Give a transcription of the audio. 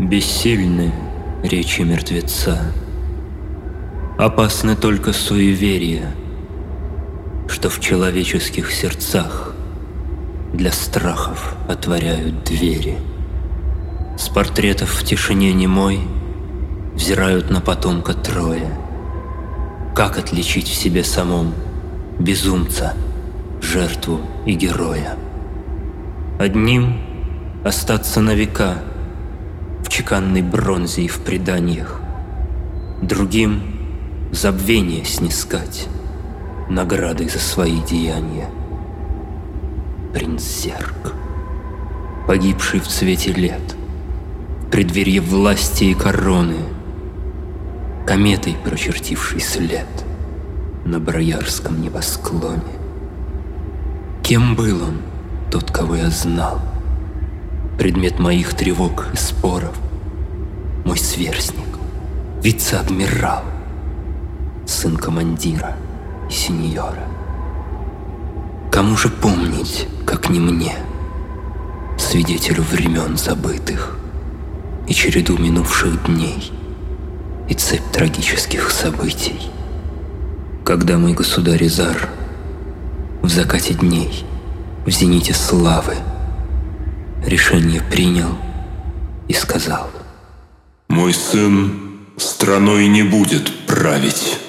Бессильны речи мертвеца. Опасны только суеверия, что в человеческих сердцах для страхов отворяют двери. С портретов в тишине немой взирают на потомка трое. Как отличить в себе самом безумца, жертву и героя? Одним остаться на века в чеканной бронзе и в преданиях, другим забвение снискать наградой за свои деяния. Принц Зерк, погибший в цвете лет, в преддверье власти и короны, кометой прочертивший след на Броярском небосклоне. Кем был он, тот, кого я знал? Предмет моих тревог и споров, мой сверстник, вице-адмирал, сын командира и сеньора. Кому же помнить, как не мне, свидетелю времен забытых и череду минувших дней и цепь трагических событий, когда мой государь Изар в закате дней, в зените славы, решение принял и сказал: «Мой сын страной не будет править».